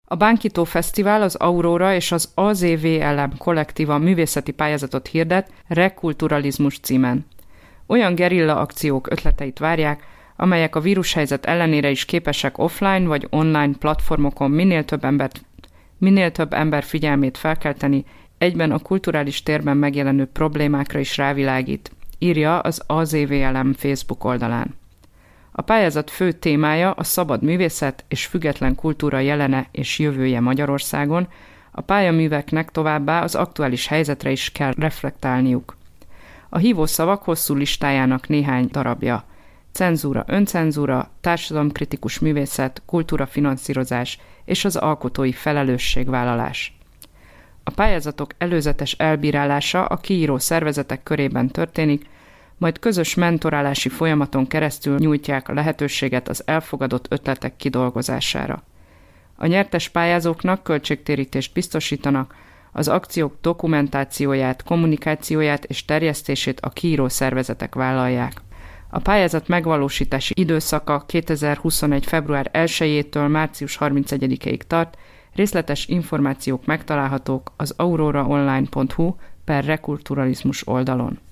A Bánkító Fesztivál, az Aurora és az AZVLM kollektíva művészeti pályázatot hirdet Rekulturalizmus címen. Olyan gerilla akciók ötleteit várják, amelyek a vírushelyzet ellenére is képesek offline vagy online platformokon minél több ember figyelmét felkelteni, egyben a kulturális térben megjelenő problémákra is rávilágít, írja az AZVLM Facebook oldalán. A pályázat fő témája a szabad művészet és független kultúra jelene és jövője Magyarországon, a pályaműveknek továbbá az aktuális helyzetre is kell reflektálniuk. A hívószavak hosszú listájának néhány darabja: cenzúra, öncenzúra, társadalomkritikus művészet, kultúrafinanszírozás és az alkotói felelősségvállalás. A pályázatok előzetes elbírálása a kiíró szervezetek körében történik, majd közös mentorálási folyamaton keresztül nyújtják a lehetőséget az elfogadott ötletek kidolgozására. A nyertes pályázóknak költségtérítést biztosítanak, az akciók dokumentációját, kommunikációját és terjesztését a kiíró szervezetek vállalják. A pályázat megvalósítási időszaka 2021. február 1-től március 31-ig tart, részletes információk megtalálhatók az auroraonline.hu/rekulturalizmus oldalon.